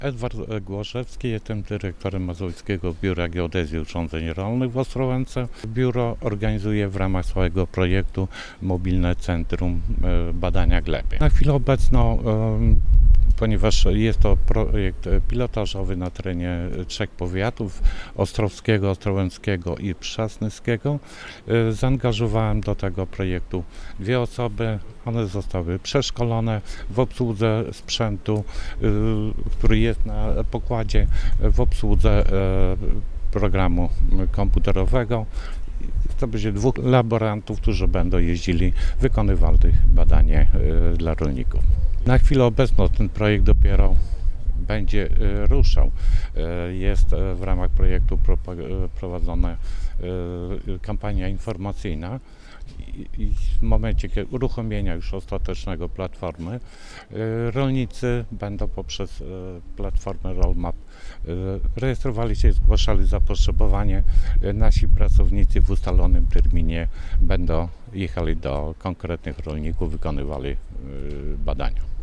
Edward Głoszewski, jestem dyrektorem Mazowieckiego Biura Geodezji i Urządzeń Rolnych w Ostrołęce. Biuro organizuje w ramach swojego projektu Mobilne Centrum Badania Gleby. Na chwilę obecną, ponieważ jest to projekt pilotażowy na terenie 3 powiatów: ostrowskiego, ostrołęckiego i przasnyskiego, zaangażowałem do tego projektu 2 osoby. One zostały przeszkolone w obsłudze sprzętu, który jest na pokładzie, w obsłudze programu komputerowego. To będzie 2 laborantów, którzy będą jeździli, wykonywali badanie dla rolników. Na chwilę obecną ten projekt dopiero będzie ruszał. Jest w ramach projektu prowadzona kampania informacyjna i w momencie uruchomienia już ostatecznego platformy rolnicy będą poprzez platformę Rollmap rejestrowali się i zgłaszali zapotrzebowanie. Nasi pracownicy w ustalonym terminie będą jechali do konkretnych rolników, wykonywali badania.